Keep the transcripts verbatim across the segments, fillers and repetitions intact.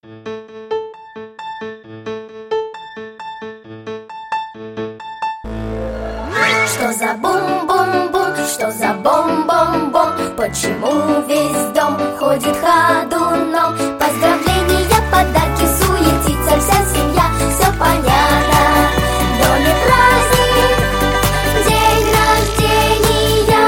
Что за бум-бум-бум, что за бом-бом-бом? Почему весь дом ходит ходуном? Поздравления, подарки, суетится вся семья. Все понятно, в доме праздник, день рождения.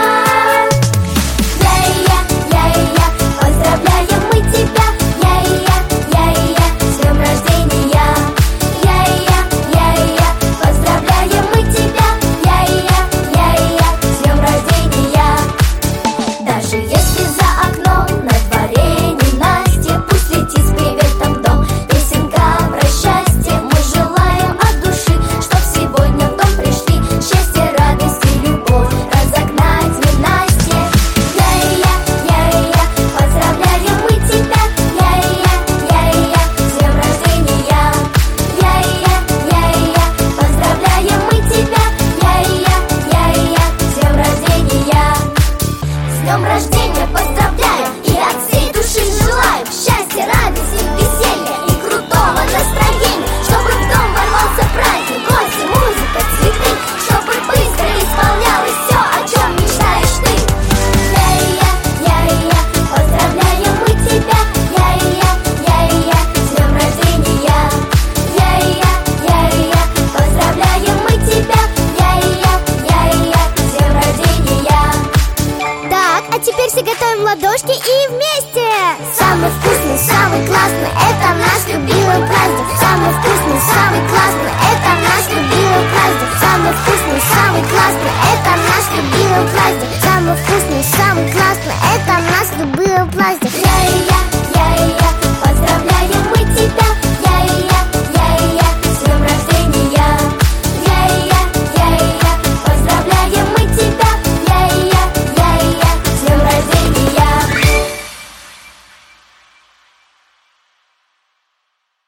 Я-я, я-я, поздравляем мы тебя. Я-я, я-я, с днем рождения. Я-я, я-я, поздравляем мы тебя. Я-я, я-я, с днем рождения. Даже если за окном на дворе ненастье, пусть летит с приветом в дом песенка про счастье. Мы желаем от души, чтоб сегодня в дом пришли счастье, радость и любовь разогнать ненастье. Я-я, я-я, поздравляем мы тебя. Я-я, я-я, с днем рождения. Я-я, я-я, поздравляем мы тебя. Я-я, я-я, с днем рождения. С днем рождения поздравляем и от всей души желаем счастья, радости, веселья и крутого настроения. Чтобы в дом ворвался праздник, гости, музыка, цветы. Чтобы быстро исполнялось все, о чем мечтаешь ты. Я-я, я-я, поздравляем мы тебя. Я-я, я-я, с днем рождения. Я-я, я-я, поздравляем мы тебя. Я-я, я-я, с днем рождения. Так, а теперь все готовим ладошки и вместе! Самый вкусный, самый классный, это наш любимый праздник.